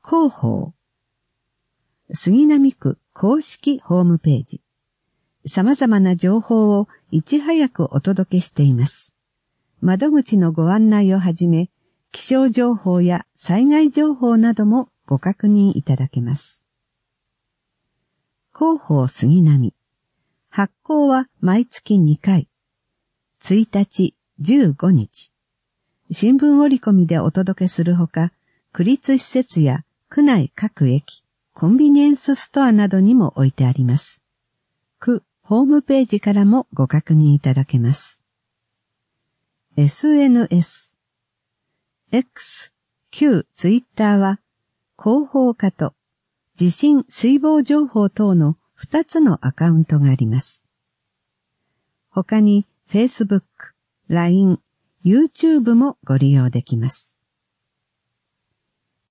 広報。杉並区公式ホームページ。様々な情報をいち早くお届けしています。窓口のご案内をはじめ、気象情報や災害情報などもご確認いただけます。広報杉並。発行は毎月2回。1日、15日。新聞折り込みでお届けするほか、区立施設や区内各駅、コンビニエンスストアなどにも置いてあります。区ホームページからもご確認いただけます。SNS。X、旧ツイッターは、広報課と地震水防情報等の2つのアカウントがあります。他に Facebook、LINE、YouTube もご利用できます。